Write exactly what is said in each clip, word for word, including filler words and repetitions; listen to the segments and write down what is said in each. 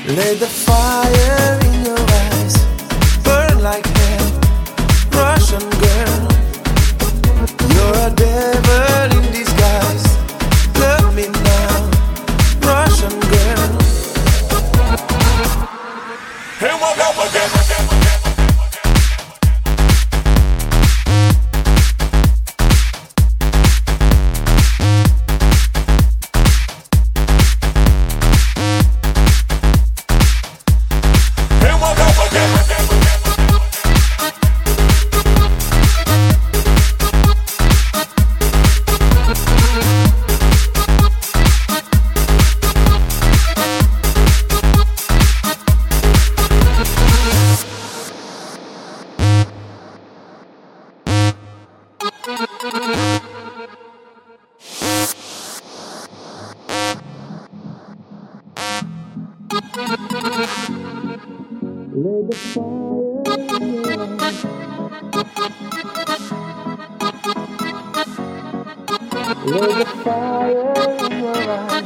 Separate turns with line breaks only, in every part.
Let the fire in your eyes burn like hell, Russian girl. You're a devil in disguise. Love me now, Russian girl. Here we go again. Let the fire in your eyes. Let the fire in your eyes.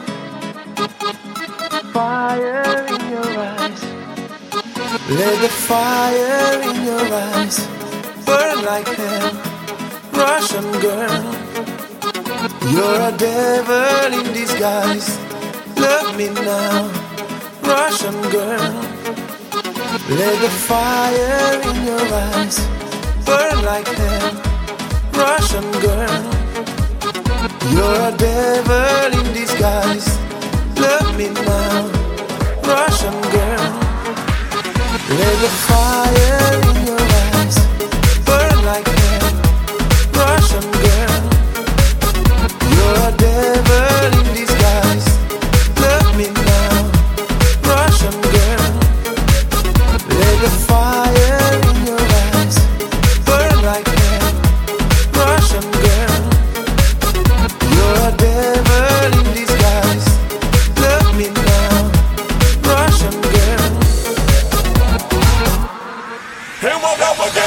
Fire in your eyes. Let the fire in your eyes burn like hell, Russian girl. You're a devil in disguise. Love me now, Russian girl. Let the fire in your eyes burn like hell, Russian girl. You're a devil in disguise. Love me now, Russian girl. Let the fire in your eyes burn like hell, Russian girl. You're a devil in disguise. Love me now, Russian girl. Let the fire in your eyes burn like hell, Russian girl. You're a devil in disguise. Love me now, Russian girl. Here we go again.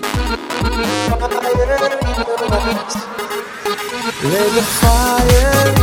Let the fire